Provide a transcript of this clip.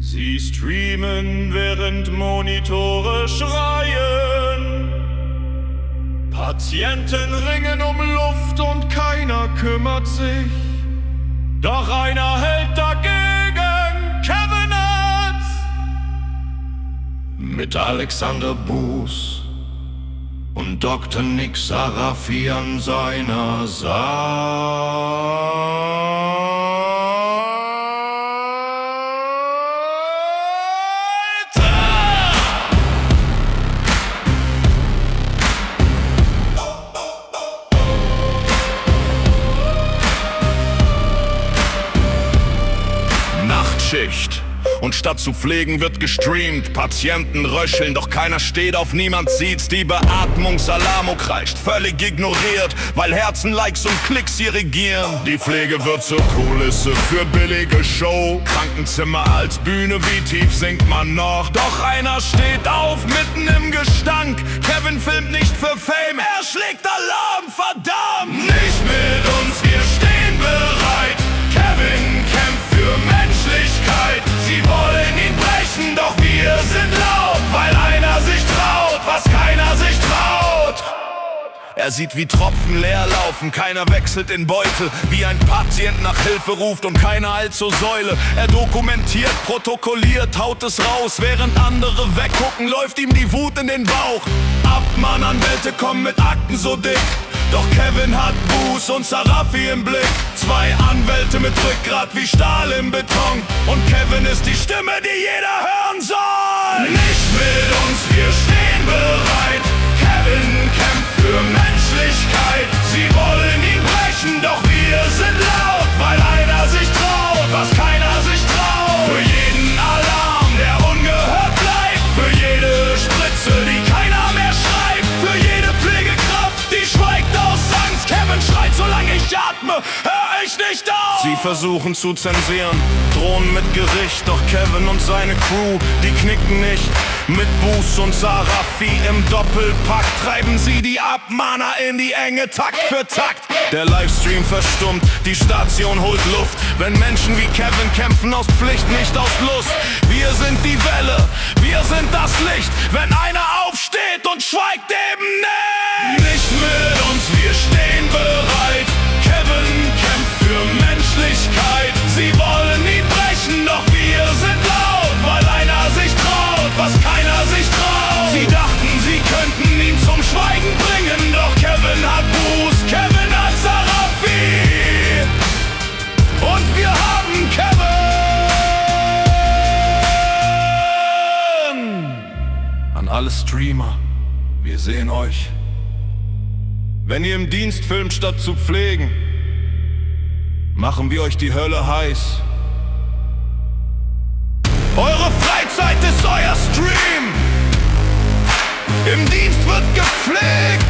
Sie streamen, während Monitore schreien. Patienten ringen um Luft und keiner kümmert sich. Doch einer hält dagegen, Kevin Hatz. Mit Alexander Buß und Dr. Nick Sarafi an seiner Seite. Nachtschicht. Und statt zu pflegen wird gestreamt. Patienten röcheln, doch keiner steht auf, niemand sieht's. Die Beatmungsalarmo kreischt, völlig ignoriert, weil Herzen, Likes und Klicks sie regieren. Die Pflege wird zur Kulisse für billige Show. Krankenzimmer als Bühne, wie tief sinkt man noch? Doch einer steht auf, mitten im Gestank. Kevin filmt nicht für Fame, er schlägt Alarm, verdammt! Nicht mit uns, wir stehen bereit. Kevin kämpft für Menschlichkeit. Sie wollen ihn brechen, doch wir sind laut, weil einer sich traut, was keiner sich traut. Er sieht, wie Tropfen leer laufen, keiner wechselt den Beutel, wie ein Patient nach Hilfe ruft und keiner eilt zur Säule. Er dokumentiert, protokolliert, haut es raus, während andere weggucken, läuft ihm die Wut in den Bauch. Abmahnanwälte kommen mit Akten so dick, doch Kevin hat Buß und Sarafi im Blick. Zwei Anwälte mit Rückgrat wie Stahl im Beton. Und Kevin ist die Stimme, die jeder hören soll. Nicht mit uns, wir stehen bereit. Kevin kämpft für Menschlichkeit. Sie wollen ihn brechen, doch wir sind laut, weil einer sich traut, was keiner sich traut. Für jeden Alarm, der ungehört bleibt. Für jede Spritze, die keiner mehr schreibt. Für jede Pflegekraft, die schweigt aus Angst. Kevin schreit, solange ich atme, hör ich nicht auf. Sie versuchen zu zensieren, drohen mit Gericht. Doch Kevin und seine Crew, die knicken nicht. Mit Buß und Sarafi im Doppelpack treiben sie die Abmahner in die Enge, Takt für Takt. Der Livestream verstummt, die Station holt Luft. Wenn Menschen wie Kevin kämpfen aus Pflicht, nicht aus Lust. Wir sind die Welle, wir sind das Licht. Wenn einer aufsteht und schweigt, eben nicht. Nicht mit uns, wir stehen bereit. Kevin kämpft für Menschlichkeit. Sie wollen ihn brechen, doch wir sind laut, weil einer sich traut, was keiner sich traut. Sie dachten, sie könnten ihn zum Schweigen bringen, doch Kevin hat Buß, Kevin hat Sarafi. Und wir haben Kevin. An alle Streamer, wir sehen euch. Wenn ihr im Dienst filmt, statt zu pflegen, machen wir euch die Hölle heiß. Eure Freizeit ist euer Stream. Im Dienst wird gepflegt.